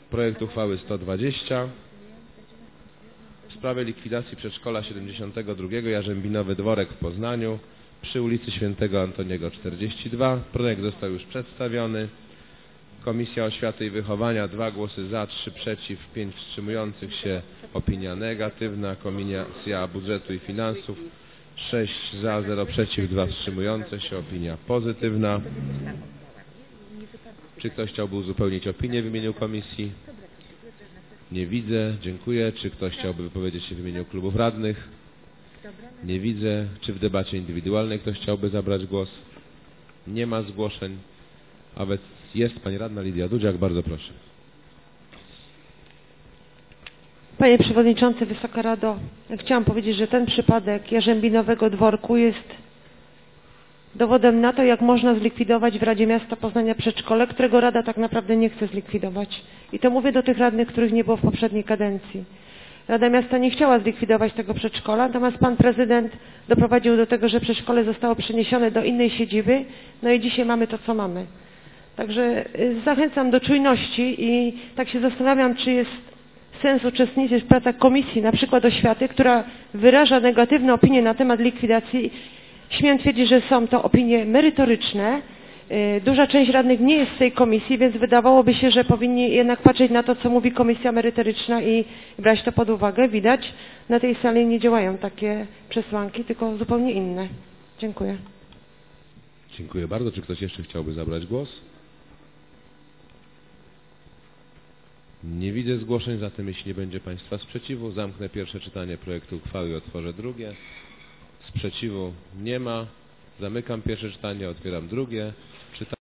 Projekt uchwały 120 w sprawie likwidacji przedszkola 72 Jarzębinowy Dworek w Poznaniu przy ulicy Świętego Antoniego 42. Projekt został już przedstawiony. Komisja Oświaty i Wychowania 2 głosy za, 3 przeciw, 5 wstrzymujących się, opinia negatywna. Komisja Budżetu i Finansów 6 za, 0 przeciw, 2 wstrzymujące się, opinia pozytywna. Czy ktoś chciałby uzupełnić opinię w imieniu komisji? Nie widzę, dziękuję. Czy ktoś chciałby wypowiedzieć się w imieniu klubów radnych? Nie widzę. Czy w debacie indywidualnej ktoś chciałby zabrać głos? Nie ma zgłoszeń. A więc jest pani radna Lidia Dudziak, bardzo proszę. Panie Przewodniczący, Wysoka Rado, chciałam powiedzieć, że ten przypadek Jarzębinowego Dworku jest dowodem na to, jak można zlikwidować w Radzie Miasta Poznania przedszkole, którego Rada tak naprawdę nie chce zlikwidować. I to mówię do tych radnych, których nie było w poprzedniej kadencji. Rada Miasta nie chciała zlikwidować tego przedszkola, natomiast pan prezydent doprowadził do tego, że przedszkole zostało przeniesione do innej siedziby, no i dzisiaj mamy to, co mamy. Także zachęcam do czujności i tak się zastanawiam, czy jest sens uczestniczyć w pracach Komisji, na przykład Oświaty, która wyraża negatywne opinie na temat likwidacji. Śmiem twierdzić, że są to opinie merytoryczne. Duża część radnych nie jest z tej komisji, więc wydawałoby się, że powinni jednak patrzeć na to, co mówi komisja merytoryczna i brać to pod uwagę. Widać, na tej sali nie działają takie przesłanki, tylko zupełnie inne. Dziękuję. Dziękuję bardzo. Czy ktoś jeszcze chciałby zabrać głos? Nie widzę zgłoszeń, zatem jeśli nie będzie Państwa sprzeciwu, zamknę pierwsze czytanie projektu uchwały i otworzę drugie. Sprzeciwu nie ma. Zamykam pierwsze czytanie, otwieram drugie czytanie.